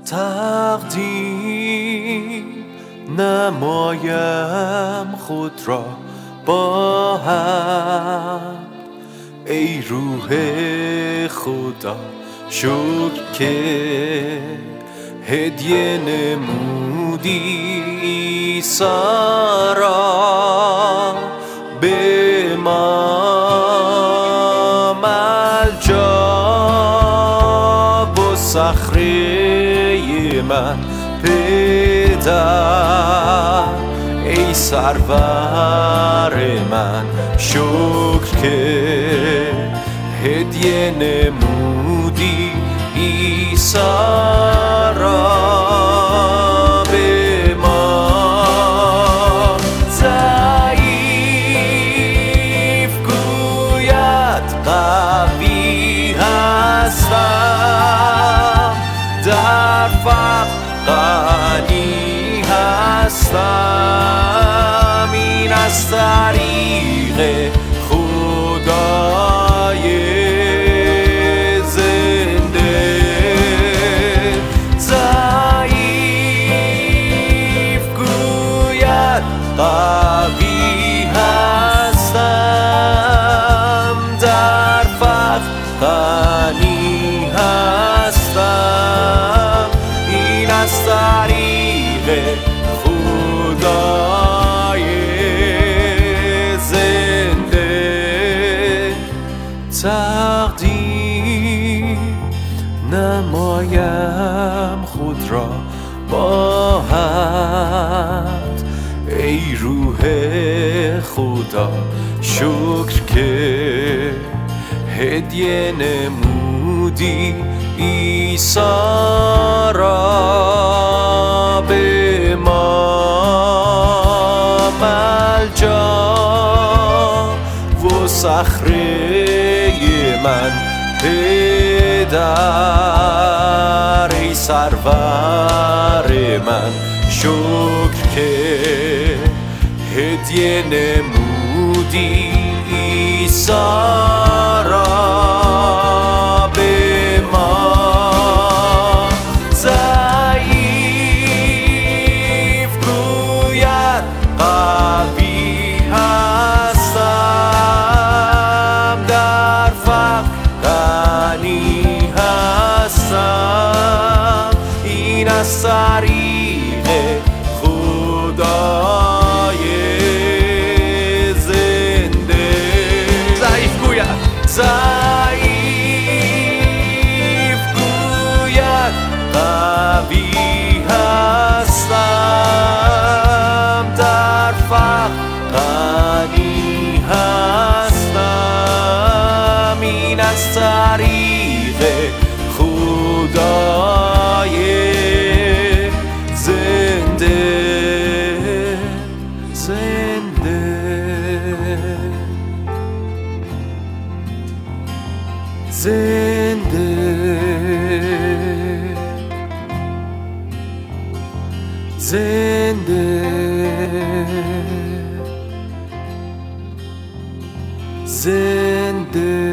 تقدیم نمایم خود را با هم. ای روح خدا شکر که هدیه نمودی عیسی را به ما. ملجا و صخره من پدر، ای سرور من شکر که هدیه نمودی عیسی را به ما. ضعیف گوید قوی هستم، در فقر غنی هستم. این از طریق خدای زنده. ضعیف گوید قوی هستم، در فقر غنی هستم. این از طریق خدای زنده. تقدیم نمایم خود را با حد، ای روح خدا شکر که هدیه نمودی عیسی را به ما. ملجا و صخره من پدر، ای سرور من شکر که هدیه نمودی عیسی را به ما. ضعیف گوید قوی هستم، در فقر غنی هستم. این از طریق خدای زنده. ضعیف گوید قوی هستم، در فقر غنی هستم. این از طریق خدای زنده. زنده